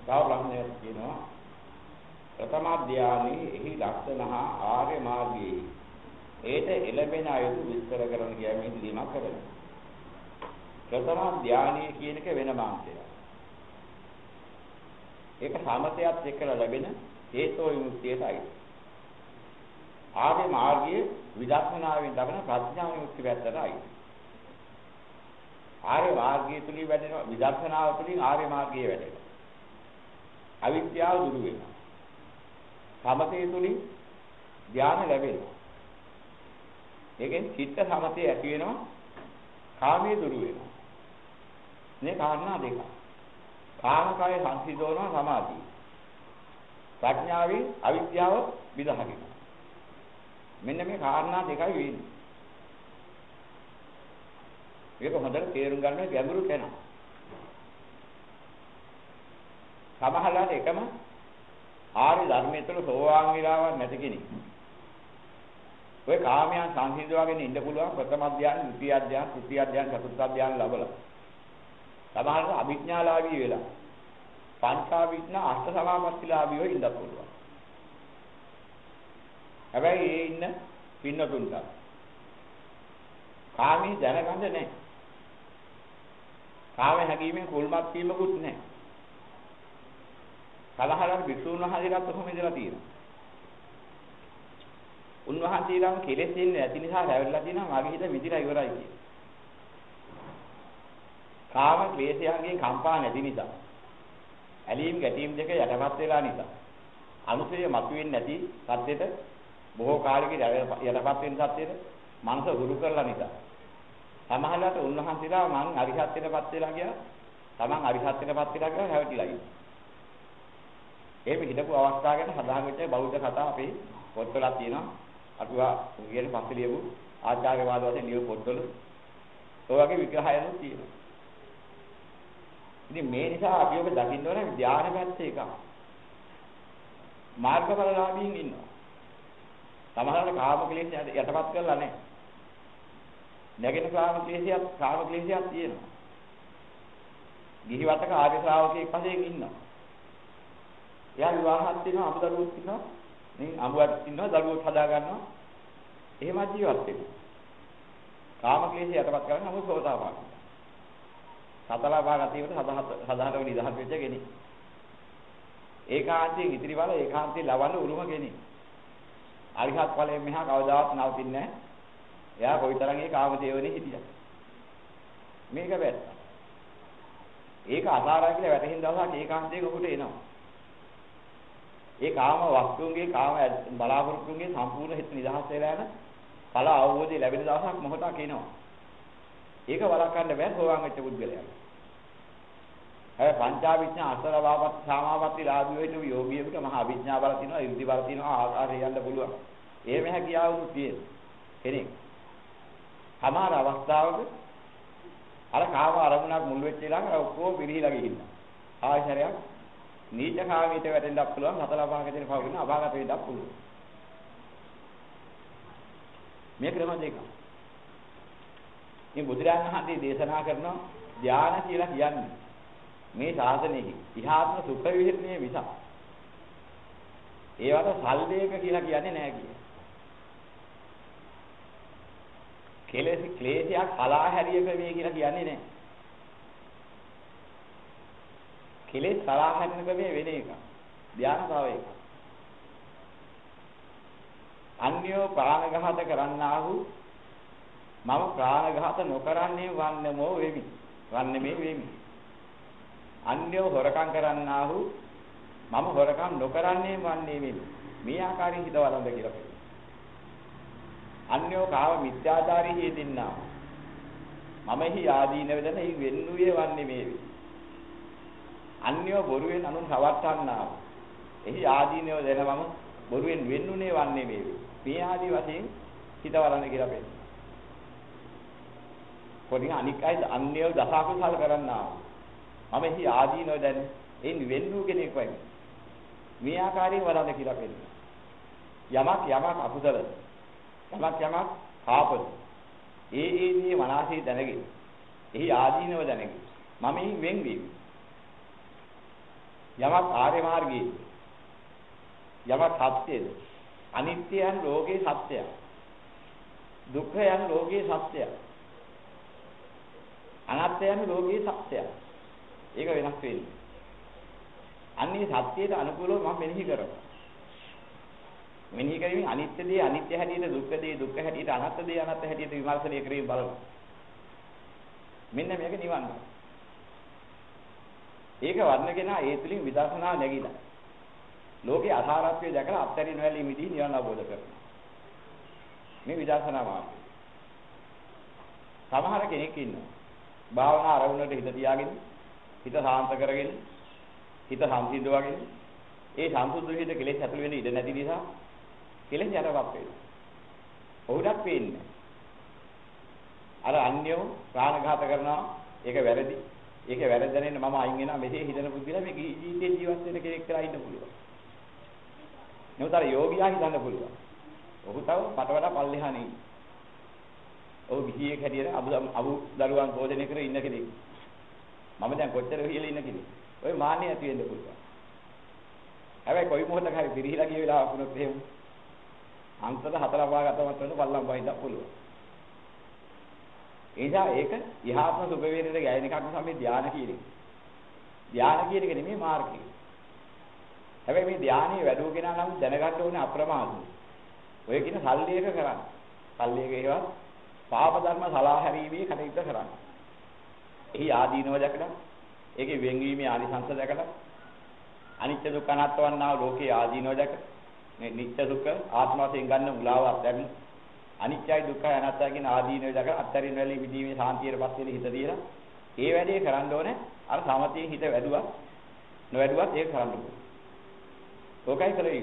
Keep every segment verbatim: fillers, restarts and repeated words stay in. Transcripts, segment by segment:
තව ප්‍රශ්නයක් තියෙනවා. ප්‍රථම ධානයේ එහි ලක්ෂණ හා ආර්ය මාර්ගයේ ඒට එළඹෙන අයුතු විස්තර කරන කියමින් දීමක් කරනවා. ප්‍රථම ධානයේ කියන එක වෙනම අංශයක්. ඒක සමතයත් එක්කලා ලැබෙන හේතෝ විමුක්තියටයි. ආර්ය මාර්ගයේ විදර්ශනාවෙන් ලැබෙන ප්‍රඥා විමුක්තිය පැත්තටයි. ආර්ය මාර්ගය තුලින් වැඩෙන විදර්ශනාව තුලින් ආර්ය මාර්ගයේ වැඩෙනවා. අවිද්‍යාව දුරු වෙනවා. සමතේ තුලින් ධානය ලැබෙනවා. ඒකෙන් චිත්ත සමතේ ඇති වෙනවා. කාමයේ දුරු වෙනවා. මේ කාරණා දෙක. කාමකය සංසිඳවනවා සමාධිය. ප්‍රඥාවෙන් අවිද්‍යාව විදහකිනවා. මෙන්න මේ කාරණා දෙකයි වෙන්නේ. මේක හොඳට තේරුම් ගන්න ගැඹුරු කෙනා. සමහරවිට එකම ආර්ය ධර්මයේ තුල සෝවාන් විලාවක් නැති කෙනෙක්. ඔය කාමයන් සංසිඳවාගෙන ඉන්න පුළුවන් ප්‍රථම ධ්‍යාන, ද්විතීය ධ්‍යාන, තෘතීය ධ්‍යාන, චතුර්ථ ධ්‍යාන ලැබලා. සමහරවිට අභිඥාලාභී වෙලා පංචාවිඥා අෂ්ට සමාපත්තිලාභීව ඉන්න පුළුවන්. හැබැයි ඒ ඉන්න පින්නතුන්ට කාමී දැනගන්න නැහැ. කාම හැඟීමෙන් කුල්මත් වීමකුත් නැහැ. සලහලන් විසුණු වහන්සේලාත් කොහොම ඉඳලා තියෙනවා. උන්වහන්සේලාම කෙලෙස් ඉන්නේ නැති නිසා රැවටලා තියෙනවා මගේ හිත මිදිලා ඉවරයි කියලා. කාම ක්ලේශයන්ගෙන් කම්පා නැති නිසා ඇලීම් ගැටීම් දෙක යටපත් වෙලා නිසා අනුසය මතුවෙන්නේ නැති සත්‍යෙට බොහෝ කාලෙකින් යටපත් වෙන සත්‍යෙට මනස හුරු කරලා නිසා සමහරවිට උන්වහන්සේලා මං අරිහත්ත්වයටපත් වෙලා කියලා තමන් අරිහත්ත්වයටපත් වෙලා කියලා හැවටිලා ඉන්නවා. එහෙම හිටපු අවස්ථාව ගැන සඳහන් වෙච්ච බෞද්ධ කතා අපේ පොත්වල තියෙනවා. අටුවා කියන පස්සේ ලියපු ආචාර්යවාද වශයෙන් ලියපු පොත්වල ඔය වගේ විග්‍රහයන් තියෙනවා. ඉතින් මේ නිසා අපි ඔබ දකින්න ඕනේ ධානය පැත්තේ එක. මාර්ගඵලලාභීන් ඉන්නවා. සමහරවිට කාම ක්ලේශ යටපත් කරලා නැහැ. නැගෙන කාම ක්ලේශයක් කාම ක්ලේශයක් තියෙනවා. ගිහිවතක ආර්ය ශ්‍රාවකයෙක් වශයෙන් ඉන්නවා. එයා විවාහත් වෙනවා, අමුදරුවොත් ඉන්නවා. මේ අමුවත් ඉන්නවා, දරුවොත් හදා ගන්නවා. එහෙම ජීවත් වෙනවා. කාම ක්ලේශය යටපත් කරගෙන අමු සෝතාපන්න. සතලා භාගතියට සදාහතව නිදහස් වෙච්ච කෙනෙක්. ඒකාන්තයෙන් ඉතිරි බල ඒකාන්තයෙන් ලවන්න උරුම කෙනෙක්. අරිහත් ඵලයෙන් මෙහා කවදාවත් නවතින්නේ නැහැ. එයා කොයිතරම් ඒ කාම දේවනේ හිටියද. මේක වැත්ත. ඒක අසාරයි කියලා වැටහෙන දවසක් ඒකාන්තයෙන් ඔහුට එනවා. ඒ කාම වස්තුන්ගේ කාම බලාපොරොත්තුන්ගේ සම්පූර්ණ හිත නිදහස් වෙලා යන කල අවබෝධය ලැබෙන දවසක් මොහොතක් එනවා. ඒක වළක්වන්න බෑ සෝවාන් වෙච්ච පුද්ගලයාට. හැබැයි පංචාවිඥා අසර වාපත් සමාපatti රාජ්‍ය වෙච්ච යෝගියෙකුට මහා අවිඥා බල තියෙනවා, ඉර්ධි බල තියෙනවා, ආකාරය යන්න පුළුවන්. එහෙම හැකියාවුත් තියෙන කෙනෙක්. සමහර අවස්ථාවක අර කාම අරමුණක් මුල් වෙච්ච ඊළඟ ඔක්කොම පිරිහිලා ගිහින්. ආයශරයක් නීච කාමීට වැටෙන්නත් පුළුවන්, හතලා පහකදී පවගෙන අභාගත වෙන්නත් පුළුවන්. මේ ක්‍රම දෙක. මේ බුදුරජාණන් වහන්සේ දේශනා කරන ධානය කියලා කියන්නේ මේ ශාසනයේ ඉහාත්ම සුඛ විහරණයේ මිස ඒවට සල්දේක කියලා කියන්නේ නැහැ කියන්නේ. කෙලෙස් ක්ලේශයක් හලා හැරිය ක්‍රමයේ කියලා කියන්නේ නැහැ. කෙලෙස් හලා හැරින ක්‍රමයේ වෙන එක. ධානය තව එකක්. අන්‍යෝ ප්‍රාණඝාත කරන්නා වූ මම ප්‍රාණඝාත නොකරන්නේ වන්නමෝ වෙමි. වන්නේ මේ වෙමි. අන්‍යෝ හොරකම් කරන්නා වූ මම හොරකම් නොකරන්නේ වන්නේ වෙමි. මේ ආකාරයෙන් හිත වළඳ කියලා කියනවා. අන්‍යෝ කාම මිත්‍යාචාරී හේදින්නා මම එහි ආදීන වෙදන එහි වෙන්නුවේ වන්නේ මේ වෙමි. අන්‍යෝ බොරුවෙන් අනුන් රවට්ටන්නා එහි ආදීනව දෙන මම බොරුවෙන් වෙන්නුනේ වන්නේ මේ වෙමි. මේ ආදී වශයෙන් හිත වළඳ කියලා කියනවා. පොඩි අනික් අය අන්‍යව දසකුසල් කරන්නා මම එහි ආදීනව දැන් එයින් වෙන්නු කෙනෙක් වගේ මේ ආකාරයෙන් වරද කියලා කියනවා. යමක් යමක් අකුසල යමක් යමක් පාපද ඒ ඒ දේ මනසේ දැනගෙන එහි ආදීනව දැනගෙන මම එයින් වෙන් වීමි. යමක් ආර්ය මාර්ගයේ. යමක් සත්‍යද. අනිත්‍යයන් ලෝකේ සත්‍යය. දුක්ඛයන් ලෝකේ සත්‍යය. අනාත්මයන් ලෝකේ සත්‍යය. ඒක වෙනස් වෙන්නේ. අන්නේ සත්‍යයට අනුකූලව මම මෙනෙහි කරනවා. මෙනෙහි කරමින් අනිත්‍ය දේ අනිත්‍ය හැටියට, දුක්ඛ දේ දුක්ඛ හැටියට, අනාත්ම දේ අනාත්ම හැටියට විමර්ශනය කරමින් බලනවා. මෙන්න මේක නිවන් මාර්ගය. ඒක වර්ණගෙන ඒ තුලින් විදර්ශනා නැගිලා. ලෝකේ අසාරත්වය දැකලා අත්හැරින වැලී මිදී නිවන අවබෝධ කරනවා. මේ විදර්ශනා මාර්ගය. සමහර කෙනෙක් ඉන්නවා. භාවනා ආරවුණට හිත තියාගෙන, හිත සාන්ත කරගෙන, හිත සංසිඳවගෙන, ඒ සම්සුද්ධ හිත කෙලෙස් ඇතුල් වෙන්න ඉඩ නැති නිසා කෙලෙස් යටපත් වෙනවා. ඔහුටත් පේන්නේ. අර අන්‍යෝ ප්‍රාණඝාත කරනවා. ඒක වැරදි. ඒක වැරදි දැනෙන්න මම අයින් වෙනවා. මෙසේ හිතන පුද්ගලයා මේ ජීවිතේ ජීවත් වෙන කෙනෙක් කියලා ඉන්න පුළුවන්. නමුත් අර යෝගියා හිතන්න පුළුවන්. ඔහු තව මට වඩා පල්ලෙහා නෙයි. ඔහු විහිියෙක් හැටියට අබු අබු දරුවන් පෝෂණය කර ඉන්න කෙනෙක්. මම දැන් කොච්චර විහිලා ඉන්න කෙනෙක්. ඔය මාන්නේ ඇති වෙන්න පුළුවන්. හැබැයි කොයි මොහොතක හරි පිරිහිලා ගිය වෙලාවක වුණොත් එහෙම අන්තර හතර පාගතම කරන පල්ලම් වයින්ද පුළුවන්. ඒ නිසා ඒක ඉහාත්ම සුඛ වේදනට ගැයෙන එකක් නිසා මේ ධානය කියන්නේ. ධානය කියන එක නෙමෙයි මාර්ගය. හැබැයි මේ ධානයේ වැඩුව කෙනා නම් දැනගන්න ඕනේ අප්‍රමාදයි. ඔය කියන සල්ලි එක කරන්න. සල්ලි එක ඒවා පාප ධර්ම සලා හැරීමේ කටයුත්ත කරන්න. එහි ආදීනව දැකලා ඒකේ වෙන්වීමේ ආනිසංස දැකලා අනිත්‍ය දුක්ඛ අනාත්ම වන්නා ලෝකේ ආදීනව දැක මේ නිත්‍ය දුක්ඛ ආත්ම වශයෙන් ගන්න මුලාව අත්දැකීම අනිත්‍යයි දුක්ඛයි අනාත්මයි කියන ආදීනව දැක අත්තරින් වැලී විදීමේ සාන්තියටපත් වෙන හිත දිලා ඒ වැඩේ කරන්න ඕනේ අර සමතේ හිත වැඩුවා නොවැඩුවත් ඒක කරන්න ඕනේ. ඕකයි කරේ.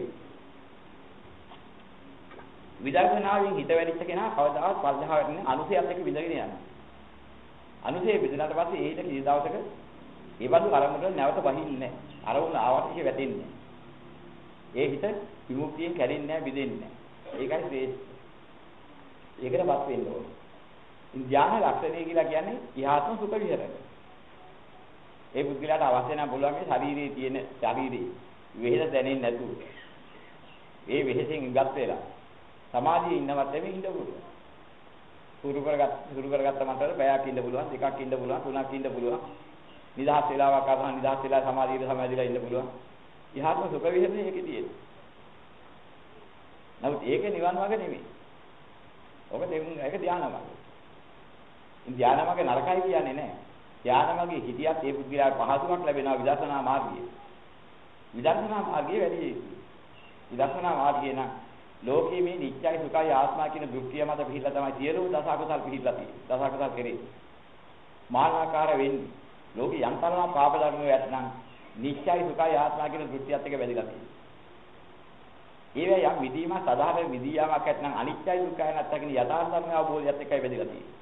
විදර්ශනාවෙන් හිත වැඩිච්ච කෙනා කවදාවත් පල්ලහා වැටෙන්නේ අනුසයත් එක්ක විඳගෙන යනවා. අනුසය විඳලාට පස්සේ ඒිට කී දවසක ඒ බඳු අරමුණට නැවත බහින්නේ නැහැ. අරමුණ ආවට ඒක වැටෙන්නේ නැහැ. ඒ හිත විමුක්තියෙන් කැඩෙන්නේ නැහැ, බිඳෙන්නේ නැහැ. ඒකයි ශ්‍රේෂ්ඨ. ඒකටපත් වෙන්න ඕනේ. ධ්‍යාන ලක්ෂණය කියලා කියන්නේ ඉහාත්ම සුඛ විහරණය. ඒ බුද්ධිලාට අවශ්‍ය නැහැ බලුවා මේ ශරීරයේ තියෙන ශරීරේ වෙහෙස දැනෙන්නේ නැතුව. ඒ වෙහෙසෙන් ඉඟත් වෙලා සමාධියේ ඉන්නවත් නෙමෙයි ඉන්න පුළුවන්. සුරු කරගත්ත සුරු කරගත්ත මතර පැයක් ඉන්න පුළුවන්, දෙකක් ඉන්න පුළුවන්, තුනක් ඉන්න පුළුවන්. නිදහස් වෙලාවක් අරන් නිදහස් වෙලා සමාධියට සමාධියලා ඉන්න පුළුවන්. ඉහාත්ම සුඛ විහරණය ඒකේ තියෙනවා. නමුත් ඒක නිවන් මාර්ග නෙමෙයි. ඔක දෙමුන් ඒක ධානා මාර්ගය. ධානා මාර්ගය නරකයි කියන්නේ නැහැ. ධානා මාර්ගයේ හිතියත් ඒ බුද්ධිලාට පහසුවක් ලැබෙනවා විදර්ශනා මාර්ගයේ. විදර්ශනා මාර්ගයේ වැඩි යුතුයි. විදර්ශනා මාර්ගයේ නම් ලෝකයේ මේ නිත්‍යයි සුඛයි ආත්මා කියන දෘෂ්ටිය මත පිළිලා තමයි සියලුම දසකුසල් පිළිලා තියෙන්නේ. දසකුසල් කෙරේ. මානාකාර වෙන්නේ. ලෝකේ යන්තරම පාප ධර්ම වැටනම් නිත්‍යයි සුඛයි ආත්මා කියන දෘෂ්ටියත් එක්ක බැඳලා තියෙනවා. ඒවැ යම් විදීම සදාහර විදීයාවක් ඇතනම් අනිත්‍යයි දුක්ඛයි නැත්නම් කියන යථාර්ථ ධර්ම අවබෝධයත් එක්කයි බැඳලා තියෙන්නේ.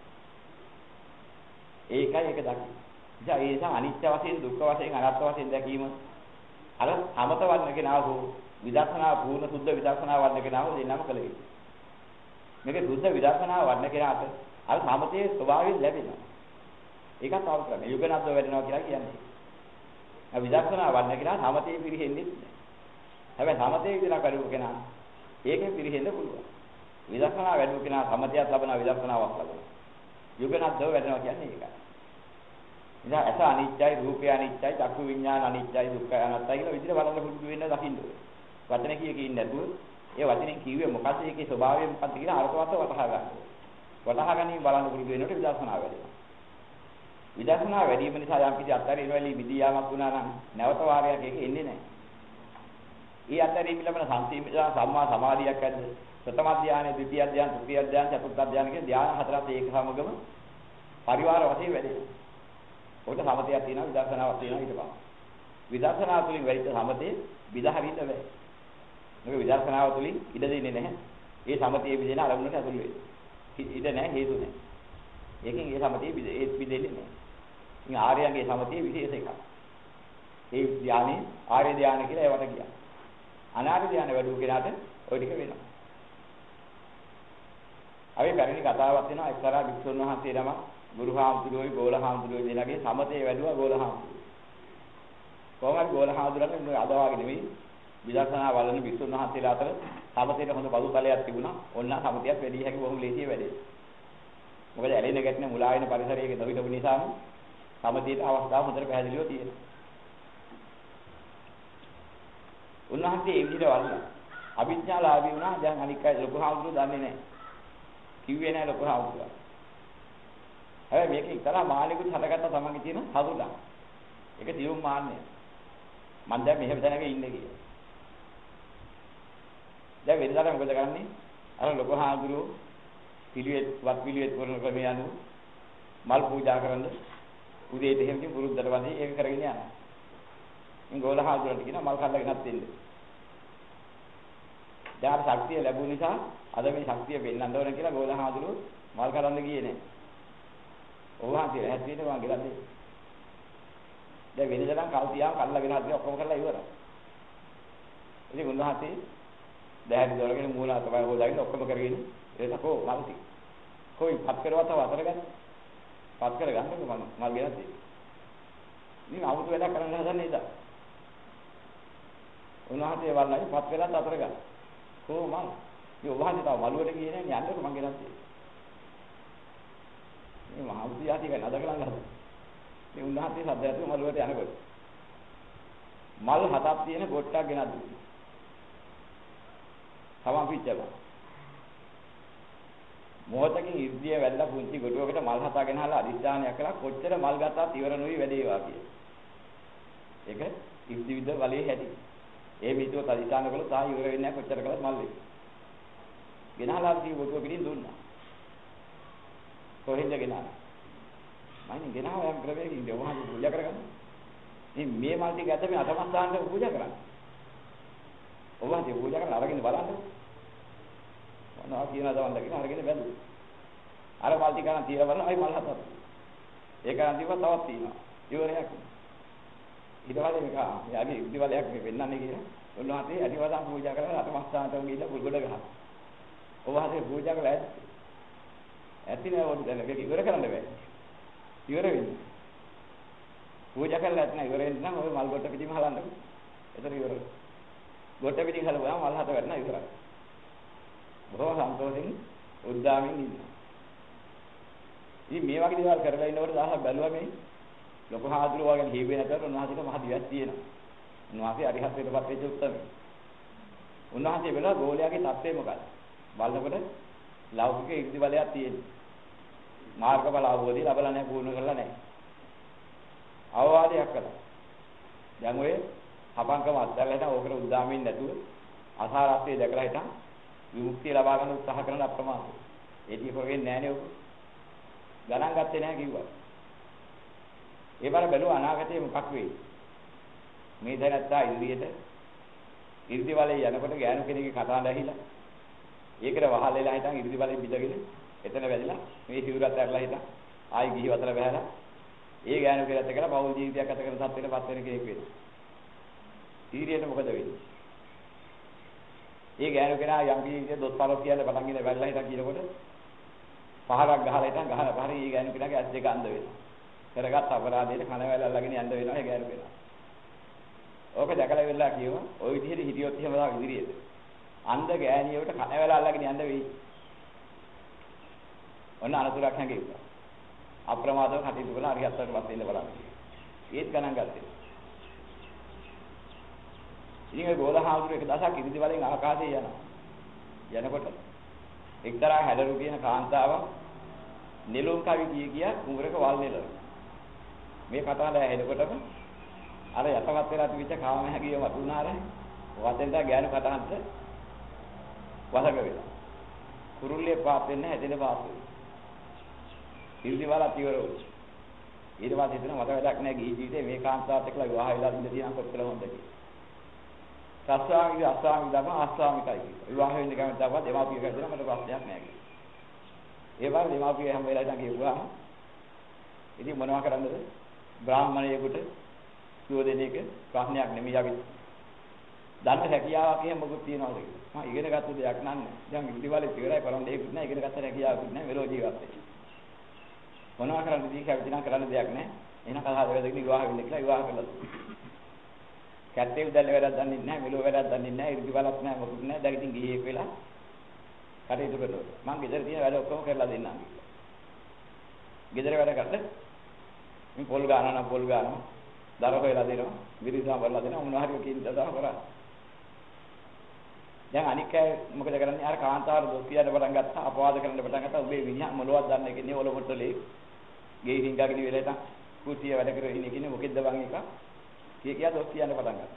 ඒකයි ඒක දකින්න. ඉතින් ඒ නිසා අනිත්‍ය වශයෙන් දුක්ඛ වශයෙන් අනාත්ම වශයෙන් දැකීම අර සමත වර්ණ කෙනා හෝ විදර්ශනා පූර්ණ සුද්ධ විදර්ශනා වර්ණ කෙනා හෝ දෙන්නම කළ යුතුයි. මේක සුද්ධ විදර්ශනා වර්ණ කෙනාට අර සමතේ ස්වභාවයෙන් ලැබෙනවා. ඒකත් අවශ්‍යයි. යුගනද්ද වැඩෙනවා කියලා කියන්නේ. ආ විදර්ශනා වර්ණ කෙනා සමතේ පිරෙන්නේ නැහැ. හැබැයි සමතේ විදිහට කරුව කෙනා ඒකෙන් පිරෙහෙන්න පුළුවන්. විදර්ශනා වැඩුව කෙනා සමතයක් ලබනවා විදර්ශනාවක් ලබනවා. යුගනද්ද වැඩෙනවා කියන්නේ ඒකයි. ඉතින් අස අනිත්‍යයි, රූපය අනිත්‍යයි, චක්කු විඤ්ඤාණ අනිත්‍යයි, දුක්ඛය අනාත්තයි කියලා විදිහට බලන්න පුරුදු වෙන්න දකින්න ඕනේ. වචන කිය කිය ඉන්නේ නැතුව ඒ වචනේ කිව්වේ මොකක්ද ඒකේ ස්වභාවය මොකක්ද කියලා අර්ථවත් වටහා ගන්න ඕනේ. වටහා ගැනීම බලන්න පුරුදු වෙනකොට විදර්ශනා වැඩෙනවා. විදර්ශනා වැඩි වීම නිසා යම් කිසි අත්හැරීම වෙලී මිදියාමක් වුණා නම් නැවත වාරයක් ඒක එන්නේ නැහැ. ඒ අත්හැරීම ලැබෙන සංසීමිත සම්මා සමාධියක් ඇද්ද? ප්‍රථම ධානය, ද්විතිය ධානය, තෘතිය ධානය, චතුර්ථ ධානය කියන ධානය හතරත් ඒක සමගම පරිවාර වශයෙන් වැඩෙනවා. ඔකට සමතයක් තියෙනවා, විදර්ශනාවක් තියෙනවා ඊට පස්සේ. විදර්ශනාව තුළින් වැඩිච්ච සමතේ විදහරින්න බෑ. මේක විදර්ශනාව තුළින් ඉඩ දෙන්නේ නැහැ. ඒ සමතේ විදෙන අරමුණට ඇතුල් වෙන්නේ. ඉඩ නැහැ, හේතු නැහැ. ඒකෙන් ඒ සමතේ ඒ විදෙන්නේ නැහැ. ඉතින් ආර්යයන්ගේ සමතේ විශේෂ එකක්. ඒ ධානයේ ආර්ය ධානය කියලා ඒවට කියනවා. අනාර්ය ධානය වැඩුව කෙනාට ওই ටික වෙනවා. අපි පැරණි කතාවක් වෙනවා එක්තරා භික්ෂුන් වහන්සේ නමක් ගුරු හාමුදුරුවෝයි ගෝල හාමුදුරුවෝයි දෙනගේ සමතේ වැඩුවා ගෝල හාමුදුරුවෝ. කොහොමද ගෝලහාඳුරන්නේ අද වාගේ නෙවෙයි. විදර්ශනා වලන විසුණු වහන්සේලා අතර සමතේට හොඳ බදු තලයක් තිබුණා. ඔන්න සමතයක් වැඩි හැකි බොහොම ලේසිය වැඩේ. මොකද ඇලෙන ගැටෙන මුලා වෙන පරිසරයක නොහිටපු නිසාම සමතේට අවස්ථාව හොඳට පැහැදිලිව තියෙනවා. උන්වහන්සේ ඒ විදිහට වල්ලා අවිඥාලාභී වුණා. දැන් අනික් අය ලොකු හාමුදුරුවෝ දන්නේ නැහැ. කිව්වේ නැහැ ලොකු හාමුදුරුවෝ. හැබැයි මේක එක්තරා මාළිකුත් හදගත්ත තමන්ගේ තියෙන හසුලා. ඒක තියුම් මාන්නය. මම දැන් මෙහෙම තැනක ඉන්නේ කියලා. දැන් වෙනදාට මොකද කරන්නේ? අර ලොකු හාමුදුරුවෝ පිළිවෙත් වත් පිළිවෙත් කරන ක්‍රමය අනුව මල් පූජා කරන්න උදේට එහෙම කිව්ව පුරුද්දට වඳි ඒක කරගෙන යනවා. ඉතින් ගෝල හාමුදුරුවන්ට කියනවා මල් කල්ලගෙනත් දෙන්න. දැන් ශක්තිය ලැබුණ නිසා අද මේ ශක්තිය පෙන්වන්න ඕන කියලා ගෝල හාමුදුරුවෝ මල් කලන්න ගියේ නෑ. ඔවහන්සේ හැස්තියට මම ගෙලන් දෙන්න. දැන් වෙනදනම් කල් තියාම කල්ලාගෙන හදලා ඔක්කොම කරලා ඉවරයි. ඉතින් උන්වහන්සේ දැහැටි දොරගෙන මූල අතපය හොදාගෙන ඔක්කොම කරගෙන ඒකෝ මල්ටි. කොයි පත් කරවත වතර ගන්න. පත් කර ගන්නකො මම මල් ගෙනත් දෙන්න. ඉතින් 아무තු වැඩක් කරන්න හදන්නේ ඉතින්. උන්වහන්සේ වල්ලායි පත් වෙලත් අතර ගන්න. කොහොම මල්. මේ ඔබහන්සේ තව මලුවට ගියේ නෑ යන්නකො මම ගෙනත් දෙන්න. මේ මහ උද්‍යාතික නද කරන්න හදන්නේ. මේ උන්වහන්සේ සද්දයට මලුවට යනකොට මල් හතක් තියෙන ගොට්ටක් ගෙනත් දුන්නා. තමන් පිච්චලා. මොහොතකින් ඉර්ධිය වැල්ලා පුංචි ගොටුවකට මල් හතක් ගෙනහලා අදිස්ථානයක් කළා. කොච්චර මල් ගත්තත් ඉවර නොවි වැඩේ වාගේ. ඒක ඉර්ධි විද වලේ හැටි. ඒ මිතුව අදිස්ථාන කළොත් තා ඉවර වෙන්නේ නැහැ කොච්චර කළත් මල් වෙයි. ගෙනහලා කී ගොටුව පිටින් දුන්නා. කොහෙන්ද ගෙනාවා? මයින් ගෙනාව යම් ක්‍රමයකින් ඉන්නේ වහාගේ පූජා කරගන්න. ඉතින් මේ මල් ටික ඇද්ද මේ අතමස්ථානට පූජා කරන්නේ. ඔබන්ගේ පූජා කරලා අරගෙන බලන්න. මොනවා කියනද වන්දගෙන අරගෙන බැලුවා. අර මල් ටික ගන්න තියලා බලලා අයි මල් හතක්. ඒක ගන්න තිබ්බා තවත් තියෙනවා. ඉවරයක්. ඊට පස්සේ මේක යාගේ ඉදිවලයක් මේ වෙන්නන්නේ කියලා. උන්වහන්සේ අදිවදන් පූජා කරලා අතමස්ථානට ගිහිල්ලා පුල්ගොඩ ගහනවා. ඔබන්ගේ පූජා කරලා ඇත්ත. ඇති නෑ වොන් දැන් මේක ඉවර කරන්න බෑ. ඉවර වෙන්නේ. පූජා කරලා නැත්නම් ඉවර වෙන්න නම් ඔය මල් ගොට්ට පිටිම හලන්නකො. එතන ඉවර. ගොට්ට පිටින් හලුවාම මල් හත වැටෙනා ඉවරයි. බොහොම සන්තෝෂෙන් උද්දාමින් ඉන්නවා. ඉතින් මේ වගේ දේවල් කරලා ඉන්නකොට දහහක් බැලුවා මේ ලොකු හාදුරු වගේ හීබේ නැතර උන්වහන්සේට මහ දිවස් තියෙනවා. උන්වහන්සේ අරිහත්ත්වයටපත් වෙච්ච උත්තමයි. උන්වහන්සේ වෙලා ගෝලයාගේ தත්ත්වය මොකක්ද? බලනකොට ලෞකික ඉර්ධි බලයක් තියෙනවා. මාර්ගඵල අවබෝධය ලැබලා නැහැ පුහුණු කරලා නැහැ. අවවාදයක් කළා. දැන් ඔය අපංකම අත්දැකලා හිටන් ඕකට උද්දාමින් නැතුව අසාරත්වයේ දැකලා හිටන් විමුක්තිය ලබා ගන්න උත්සාහ කරන අප්‍රමාදයි. ඒ ටික කරගෙන නැහනේ ඔක. ගණන් ගත්තේ නැහැ කිව්වා. ඒ බර බැලුවා අනාගතේ මොකක් වෙයි. මේ දැනත්තා ඉන්ද්‍රියට ඉර්ධි වලේ යනකොට ගෑනු කෙනෙක්ගේ කතාව ඇහිලා ඒකට වහල් වෙලා හිටන් ඉර්ධි වලේ බිඳගෙන එතන වැදිලා මේ සිවුරත් ඇරලා හිටන් ආයි ගිහි වතර බහැලා ඒ ගෑනු කෙනෙක්ට කියලා බෞද්ධ ජීවිතයක් ගත කරන සත්වෙට පත් වෙන කෙනෙක් වෙනවා. ඊරියට මොකද වෙන්නේ? ඒ ගෑනු කෙනා යම් කිසි දොස් පාරක් කියලා පටන් ගෙන වැල්ලා හිටන් කියනකොට පහරක් ගහලා හිටන් ගහන පහරේ ඒ ගෑනු කෙනාගේ ඇස් දෙක අඳ වෙනවා. කරගත් අපරාධයට කන වැල අල්ලගෙන යන්න වෙනවා ඒ ගෑනු කෙනා. ඕක දැකලා වෙලා කියනවා ওই විදිහට හිටියොත් එහෙම තමයි ඉදිරියට. අන්ධ ගෑණියෙකුට කන වැල අල්ලගෙන යන්න වෙයි. ඔන්න අනතුරක් හැංගෙව්වා. අප්‍රමාදව කටයුතු කරලා අරිහත්ත්වයටපත් වෙන්න බලන්න. ඒත් ගණන් ගත්තේ. ඉතින් ඒ ගෝලහාමුදුර එක දවසක් ඉරිදි වලින් ආකාශයේ යනවා. යනකොට එක්තරා හැඩරු කියන කාන්තාවක් නෙළුම් කවි කිය කිය කුඹරක වල් නෙලන. මේ කතාව ඇහෙනකොටම අර යටවත් වෙලා තිබිච්ච කාම හැඟීම වතුනාර වතෙන්ද ගෑනු කතාන්ත වසක වෙලා. කුරුල්ලේ පාත් වෙන්න හැදෙන පාත් වෙනවා. ඉරිදි වල තිවර වුණා. ඊට පස්සේ හිතන මට වැඩක් නැහැ ගිහි ජීවිතේ මේ කාන්තාවත් එක්කලා විවාහ වෙලා ඉඳ තියෙන කොච්චර හොඳද කියලා. සස්වාමි අස්වාමි දම අස්වාමිකයි. විවාහ වෙන්න කැමති දවස් දෙමාපිය කරගෙන මට ප්‍රශ්නයක් නැහැ කියලා. ඒ වගේ දෙමාපිය හැම වෙලාවෙම කියුවා. ඉතින් මොනවා කරන්නද? බ්‍රාහ්මණයෙකුට සුව දෙන එක ප්‍රශ්නයක් නෙමෙයි අපි. දන්න හැකියාවක් එහෙම මොකුත් තියනවාද කියලා. මම ඉගෙන ගත්ත දෙයක් නන්නේ. දැන් ඉතිවලේ ඉවරයි කරන් දෙයක්වත් නැහැ. ඉගෙන ගත්ත හැකියාවක් නැහැ මෙලෝ ජීවත් වෙන්න. මොනවා කරන්නද දී කැවිදිනා කරන්න දෙයක් නැහැ. එහෙනම් කතාව දෙකකින් විවාහ වෙන්න කියලා විවාහ කළා. කැත්තේ උදැල්ල වැඩක් දන්නේ නැහැ, මෙලෝ වැඩක් දන්නේ නැහැ, ඉර්ධි බලක් නැහැ, මොකුත් නැහැ. දැන් ඉතින් ගිහියෙක් වෙලා කටයුතු කරනවා. මං ගෙදර තියෙන වැඩ ඔක්කොම කරලා දෙන්නම් කියලා. ගෙදර වැඩ කරලා මම පොල් ගානවා නම් පොල් ගානවා. දර හොයලා දෙනවා. විරිසා වරලා දෙනවා. මොනවා හරි කින් දදා කරා. දැන් අනික් අය මොකද කරන්නේ? අර කාන්තාවර දොස් කියන්න පටන් ගත්තා, අපවාද කරන්න පටන් ගත්තා. ඔබේ විඤ්ඤා මොලවත් දන්නේ කෙනේ ඔලොමොට්ටලේ. ගේ හිඟාගෙන ඉවරලා තන් කුටිය වැඩ කරගෙන ඉන්නේ කෙනේ මොකෙද්ද බං එක? කිය කියා දොස් කියන්න පටන් ගත්තා.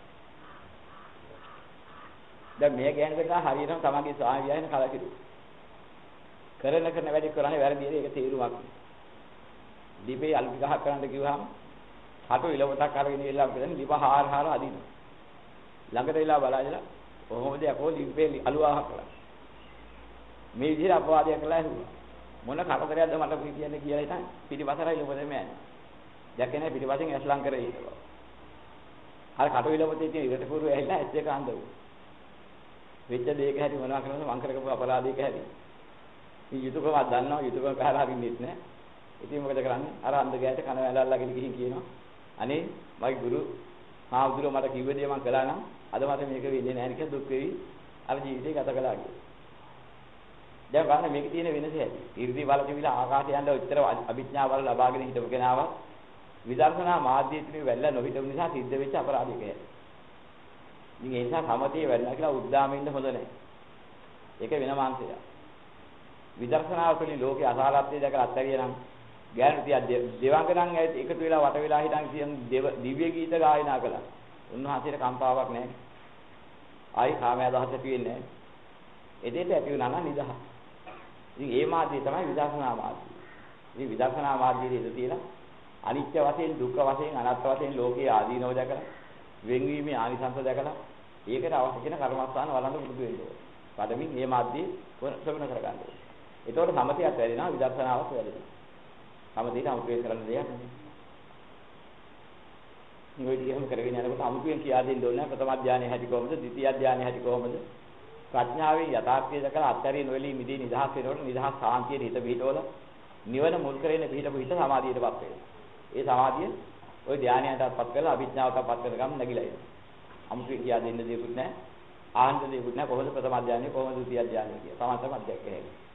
දැන් මේ ගෑනකට හරියටම තමන්ගේ ස්වාමී වියහින කලකිරුවා. කරන කරන වැඩි කරන්නේ වැරදි නේද? ඒක තේරුමක් නෑ. දීපේ අලු ගහක් කරන්න කිව්වහම හටු ඉලවටක් අරගෙන ඉල්ලලා අපිට දීප හාර හාර අදිනවා. ළඟට ඉලා බලලා කොහොමද යකෝ දීපේ අලුවාහ කළා. මේ විදිහට අපවාදයක් කළා ඇහුවා. මොන කරදරයක්ද මට කියන්නේ කියලා හිතන් පිටිපසරයි ලොකදෙම යන්නේ. දැකේ පිටිපසෙන් ඇස්ලම් කරේ ඉන්නවා. අර කටු ඉලවතේ තියෙන ඉරට පුරු ඇහිලා ඇස් දෙක අඳුරු. වෙච්ච දෙයක හැටි මොනවා කරනවද මං කරකපු අපරාධයක හැටි. මේ යුතුයකමක් දන්නවා යුතුයකම පහලා හරින්නෙත් නෑ. ඉතින් මොකද කරන්නේ? අර අන්ධ ගෑට කන වැලල්ලාගෙන ගිහින් කියනවා. අනේ මගේ ගුරු හාමුදුරුවෝ මට කිව්ව දේ මං කළා නම් අද මට මේක වෙන්නේ නැහැ කියලා දුක් වෙවි. අර ජීවිතේ ගත කළා කියලා. දැන් බලන්න මේකේ තියෙන වෙනස ඇති. 이르දි වල තිබිලා ආකාශය යන්න උත්තර අභිඥා වල ලබාගෙන හිටපු කෙනාව විදර්ශනා මාධ්‍යයේ වැල්ල නොහිටපු නිසා සිද්ධ වෙච්ච අපරාධයක ඇති. ඉතින් ඒ නිසා සමතේ වැඩනවා කියලා උද්දාමෙන්න හොඳ නැහැ. ඒක වෙන මාංශයක්. විදර්ශනාව තුළින් ලෝකේ අසාරත්වය දැකලා අත්හැරිය නම් ගෑනු තියා දෙවංගනන් එකතු වෙලා වට වෙලා හිටන් කියන දිව්‍ය ගීත ගායනා කළා. උන්වහන්සේට කම්පාවක් නැහැ. ආයි කාමයේ අදහස ඇති වෙන්නේ නැහැ. එදෙට ඇති වුණා නම් නිදහස්. ඉතින් ඒ මාධ්‍යය තමයි විදර්ශනා මාධ්‍යය. ඉතින් විදර්ශනා මාධ්‍යයේ ඉඳ තියලා අනිත්‍ය වශයෙන් දුක්ඛ වශයෙන් අනාත්ම වශයෙන් ලෝකයේ ආදීනව දැකලා වෙන්වීමේ ආනිසංස දැකලා ඒකට අවශ්‍ය කියන කර්මස්ථාන වළඳ පුරුදු වෙන්න ඕනේ. පදමින් මේ මාධ්‍යය ප්‍රගුණ කරගන්න ඕනේ. ඒතකොට සමතියක් වැඩිනවා විදර්ශනාවක් වැඩිනවා. සමතියට අමුතුවෙන් කරන්න දෙයක් නෑ. මේ විදිහම කරගෙන යනකොට අමුතුවෙන් කියා දෙන්න ඕනේ ප්‍රථම ධානයේ හැටි කොහොමද, ද්විතිය ධානයේ හැටි කොහොමද? ප්‍රඥාවේ යථාර්ථය දැකලා අත්හැරිය නොවැළී මිදී නිදහස් වෙනකොට නිදහස් සාන්තියේ හිත පිහිටවල නිවන මුල් කරගෙන පිහිටපු හිත සමාධියටපත් වෙනවා. ඒ සමාධිය ওই ධානයටපත් කරලා අභිඥාවටපත් කරගන්න නැగిලා යනවා. අමුතුවෙන් කියා දෙන්න දෙයක්වත් නැහැ. ආහන්ත දෙයක්වත් නැහැ. කොහොමද ප්‍රථම ධානයේ කොහොමද ද්විතිය ධානයේ කියලා. සමාන්තර මධ්‍යයක් නැහැ.